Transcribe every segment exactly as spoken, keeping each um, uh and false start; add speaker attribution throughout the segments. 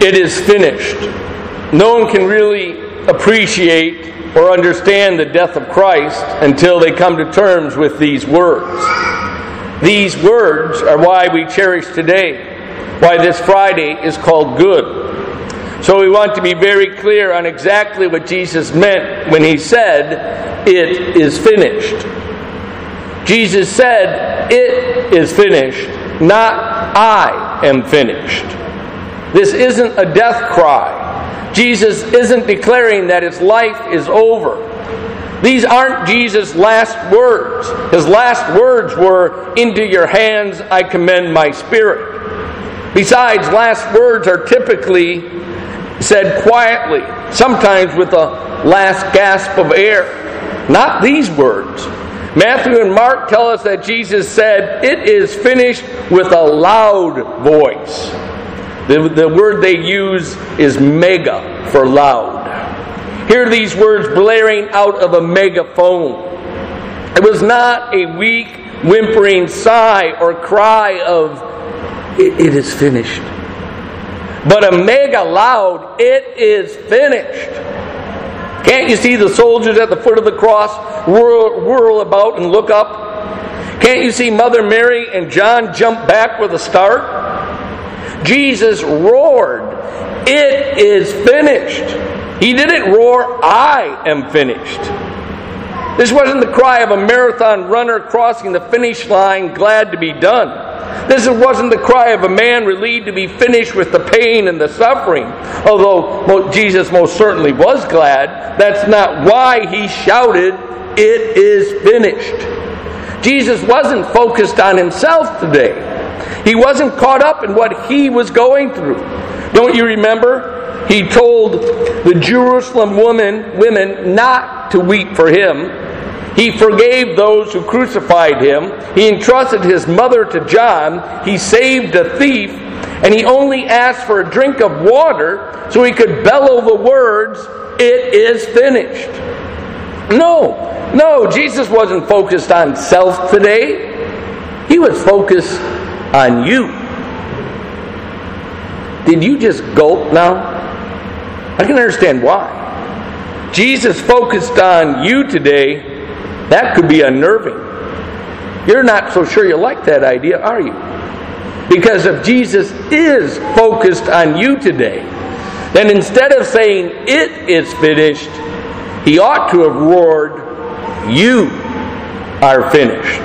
Speaker 1: It is finished. No one can really appreciate or understand the death of Christ until they come to terms with these words. These words are why we cherish today, why this Friday is called Good. So we want to be very clear on exactly what Jesus meant when He said, "It is finished." Jesus said, "It is finished," not "I am finished." This isn't a death cry. Jesus isn't declaring that His life is over. These aren't Jesus' last words. His last words were, "Into your hands I commend my spirit." Besides, last words are typically said quietly, sometimes with a last gasp of air. Not these words. Matthew and Mark tell us that Jesus said, "It is finished," with a loud voice. The, the word they use is mega, for loud. Hear these words blaring out of a megaphone. It was not a weak, whimpering sigh or cry of, "It, it is finished," but a mega loud, "It is finished." Can't you see the soldiers at the foot of the cross whirl, whirl about and look up? Can't you see Mother Mary and John jump back with a start? Jesus roared, "It is finished." He didn't roar, "I am finished." This wasn't the cry of a marathon runner crossing the finish line, glad to be done. This wasn't the cry of a man relieved to be finished with the pain and the suffering. Although Jesus most certainly was glad, that's not why He shouted, "It is finished." Jesus wasn't focused on Himself today. He wasn't caught up in what He was going through. Don't you remember? He told the Jerusalem woman, women not to weep for Him. He forgave those who crucified Him. He entrusted His mother to John. He saved a thief. And He only asked for a drink of water so He could bellow the words, "It is finished." No, no, Jesus wasn't focused on self today. He was focused on you. Did you just gulp now? I can understand why. Jesus focused on you today. That could be unnerving. You're not so sure you like that idea, are you? Because if Jesus is focused on you today, then instead of saying, "It is finished," He ought to have roared, "You are finished."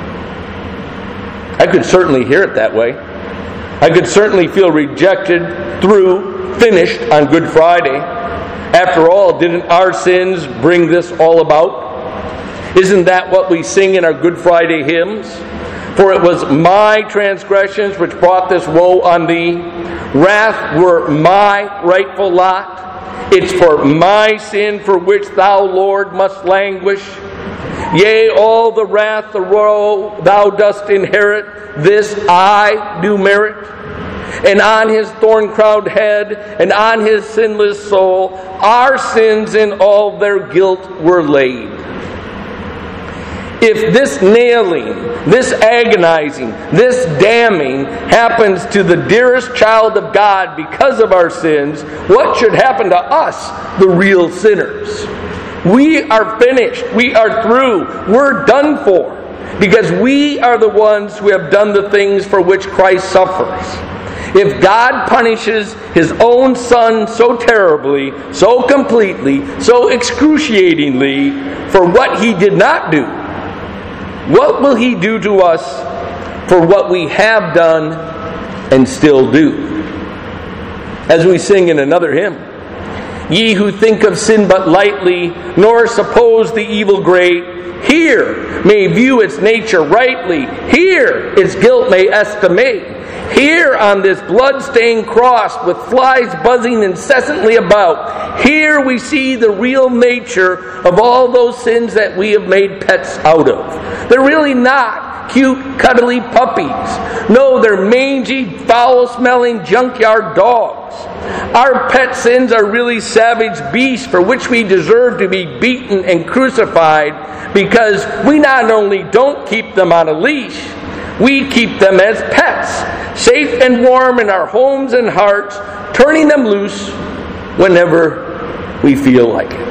Speaker 1: I could certainly hear it that way. I could certainly feel rejected through finished on Good Friday. After all, didn't our sins bring this all about? Isn't that what we sing in our Good Friday hymns? "For it was my transgressions which brought this woe on thee. Wrath were my rightful lot. It's for my sin for which thou, Lord, must languish. Yea, all the wrath, the woe thou dost inherit, this I do merit. And on His thorn-crowned head, and on His sinless soul, our sins in all their guilt were laid." If this nailing, this agonizing, this damning happens to the dearest child of God because of our sins, what should happen to us, the real sinners? We are finished. We are through. We're done for. Because we are the ones who have done the things for which Christ suffers. If God punishes His own Son so terribly, so completely, so excruciatingly for what He did not do, what will He do to us for what we have done and still do? As we sing in another hymn, "Ye who think of sin but lightly, nor suppose the evil great, here may view its nature rightly, here its guilt may estimate. Here on this blood-stained cross with flies buzzing incessantly about, here we see the real nature of all those sins that we have made pets out of. They're really not cute, cuddly puppies. No, they're mangy, foul-smelling junkyard dogs. Our pet sins are really savage beasts for which we deserve to be beaten and crucified because we not only don't keep them on a leash, we keep them as pets, safe and warm in our homes and hearts, turning them loose whenever we feel like it.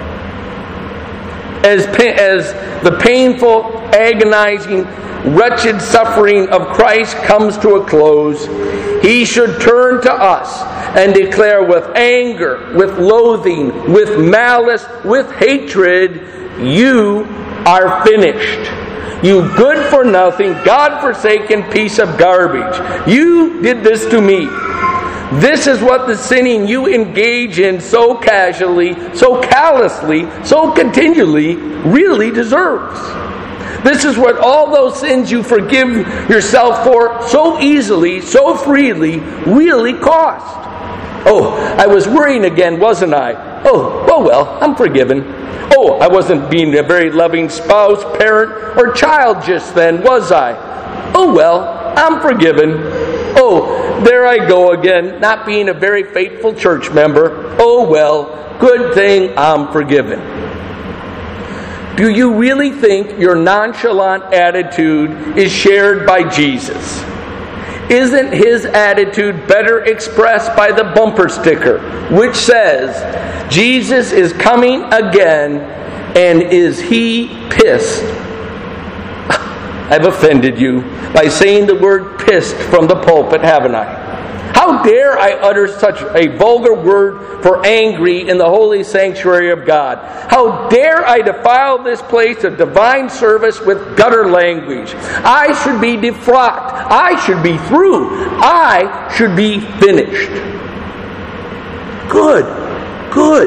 Speaker 1: As, pa- as the painful, agonizing, wretched suffering of Christ comes to a close, He should turn to us and declare with anger, with loathing, with malice, with hatred, "You are finished. You good-for-nothing, God-forsaken piece of garbage. You did this to me." This is what the sinning you engage in so casually, so callously, so continually really deserves. This is what all those sins you forgive yourself for so easily, so freely, really cost. "Oh, I was worrying again, wasn't I? Oh, oh well, I'm forgiven. Oh, I wasn't being a very loving spouse, parent, or child just then, was I? Oh well, I'm forgiven. Oh, there I go again, not being a very faithful church member. Oh well, good thing I'm forgiven." Do you really think your nonchalant attitude is shared by Jesus? Isn't His attitude better expressed by the bumper sticker, which says, "Jesus is coming again, and is He pissed?" I've offended you by saying the word "pissed" from the pulpit, haven't I? How dare I utter such a vulgar word for angry in the holy sanctuary of God? How dare I defile this place of divine service with gutter language? I should be defrocked. I should be through. I should be finished. Good, good.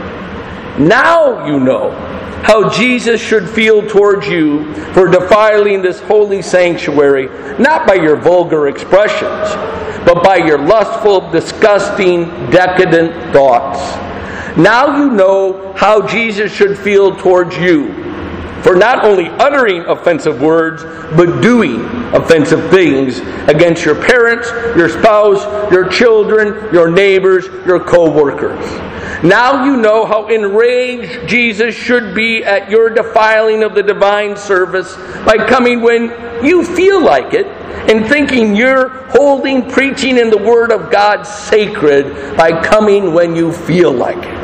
Speaker 1: Now you know how Jesus should feel towards you for defiling this holy sanctuary, not by your vulgar expressions, but by your lustful, disgusting, decadent thoughts. Now you know how Jesus should feel towards you for not only uttering offensive words, but doing offensive things against your parents, your spouse, your children, your neighbors, your co-workers. Now you know how enraged Jesus should be at your defiling of the divine service by coming when you feel like it and thinking you're holding, preaching, and the Word of God sacred by coming when you feel like it.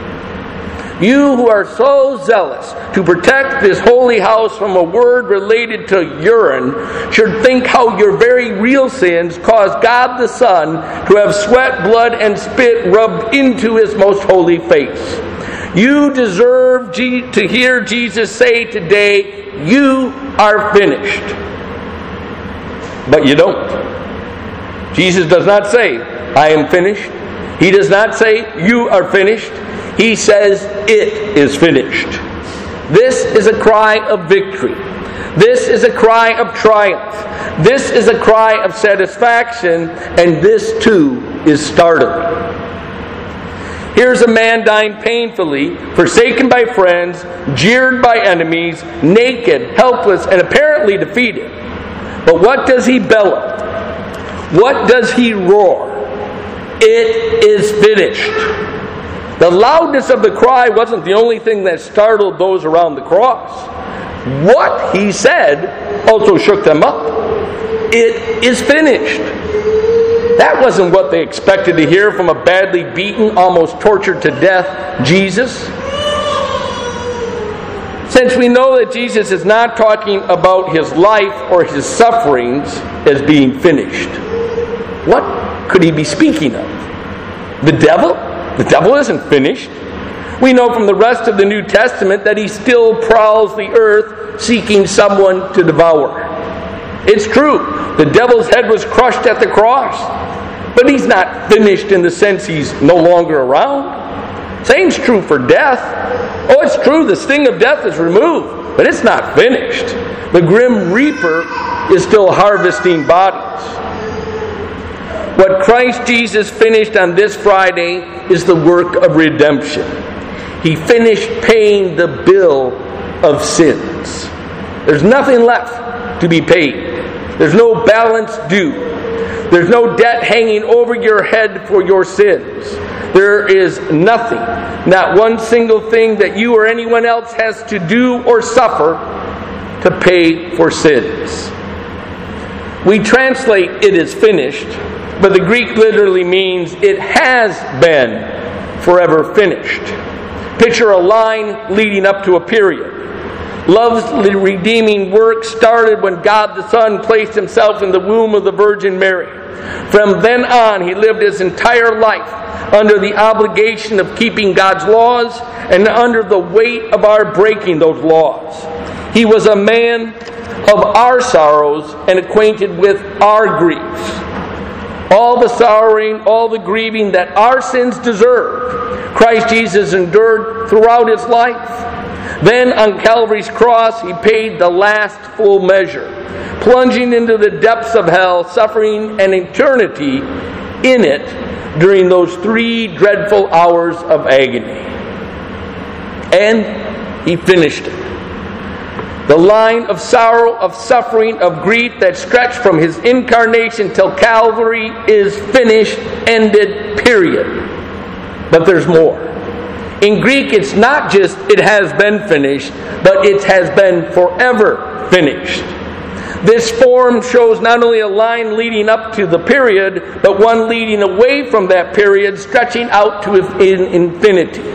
Speaker 1: You who are so zealous to protect this holy house from a word related to urine should think how your very real sins caused God the Son to have sweat, blood, and spit rubbed into His most holy face. You deserve to hear Jesus say today, "You are finished." But you don't. Jesus does not say, "I am finished." He does not say, "You are finished." He says, "It is finished." This is a cry of victory. This is a cry of triumph. This is a cry of satisfaction, and this too is startling. Here's a man dying painfully, forsaken by friends, jeered by enemies, naked, helpless, and apparently defeated. But what does he bellow? What does he roar? "It is finished." The loudness of the cry wasn't the only thing that startled those around the cross. What he said also shook them up. "It is finished." That wasn't what they expected to hear from a badly beaten, almost tortured to death Jesus. Since we know that Jesus is not talking about His life or His sufferings as being finished, what could He be speaking of? The devil? The devil isn't finished. We know from the rest of the New Testament that he still prowls the earth seeking someone to devour. It's true, the devil's head was crushed at the cross, but he's not finished in the sense he's no longer around. Same's true for death. Oh, it's true, the sting of death is removed, but it's not finished. The grim reaper is still harvesting bodies. What Christ Jesus finished on this Friday is the work of redemption. He finished paying the bill of sins. There's nothing left to be paid. There's no balance due. There's no debt hanging over your head for your sins. There is nothing, not one single thing that you or anyone else has to do or suffer to pay for sins. We translate "it is finished," but the Greek literally means "it has been forever finished." Picture a line leading up to a period. Love's redeeming work started when God the Son placed himself in the womb of the Virgin Mary. From then on, he lived his entire life under the obligation of keeping God's laws and under the weight of our breaking those laws. He was a man of our sorrows and acquainted with our griefs. All the sorrowing, all the grieving that our sins deserve, Christ Jesus endured throughout his life. Then on Calvary's cross, he paid the last full measure, plunging into the depths of hell, suffering an eternity in it during those three dreadful hours of agony. And he finished it. The line of sorrow, of suffering, of grief that stretched from his incarnation till Calvary is finished, ended, period. But there's more. In Greek, it's not just "it has been finished," but "it has been forever finished." This form shows not only a line leading up to the period, but one leading away from that period, stretching out to infinity.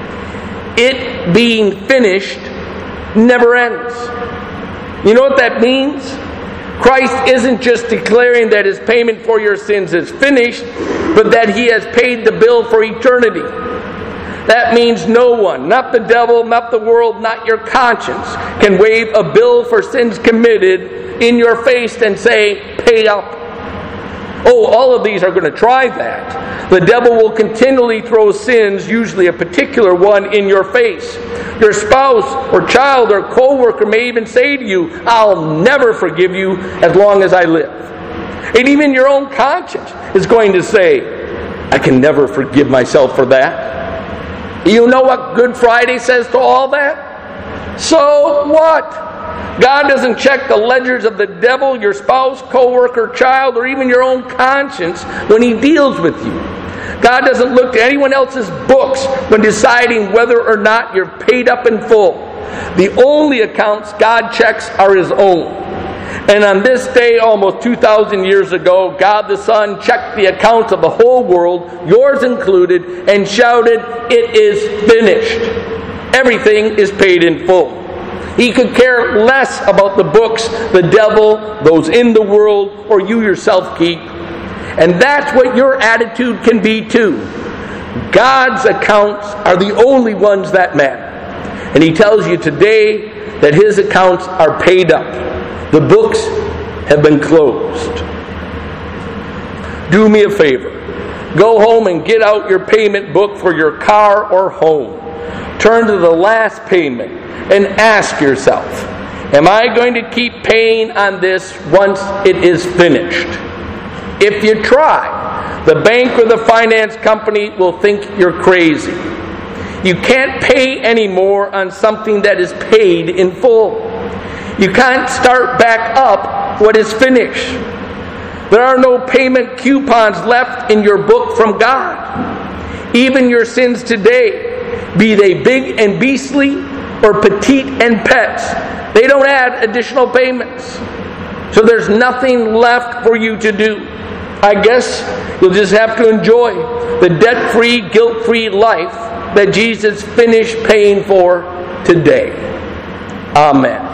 Speaker 1: It being finished never ends. You know what that means? Christ isn't just declaring that his payment for your sins is finished, but that he has paid the bill for eternity. That means no one, not the devil, not the world, not your conscience, can wave a bill for sins committed in your face and say, "Pay up." Oh, all of these are going to try that. The devil will continually throw sins, usually a particular one, in your face. Your spouse or child or co-worker may even say to you, "I'll never forgive you as long as I live." And even your own conscience is going to say, "I can never forgive myself for that." You know what Good Friday says to all that? So what? God doesn't check the ledgers of the devil, your spouse, co-worker, child, or even your own conscience when he deals with you. God doesn't look to anyone else's books when deciding whether or not you're paid up in full. The only accounts God checks are his own. And on this day, almost two thousand years ago, God the Son checked the accounts of the whole world, yours included, and shouted, "It is finished." Everything is paid in full. He could care less about the books the devil, those in the world, or you yourself keep. And that's what your attitude can be too. God's accounts are the only ones that matter. And he tells you today that his accounts are paid up. The books have been closed. Do me a favor. Go home and get out your payment book for your car or home. Turn to the last payment and ask yourself, am I going to keep paying on this once it is finished? If you try, the bank or the finance company will think you're crazy. You can't pay anymore on something that is paid in full. You can't start back up what is finished. There are no payment coupons left in your book from God. Even your sins today, be they big and beastly or petite and pets, they don't add additional payments. So there's nothing left for you to do. I guess you'll just have to enjoy the debt-free, guilt-free life that Jesus finished paying for today. Amen.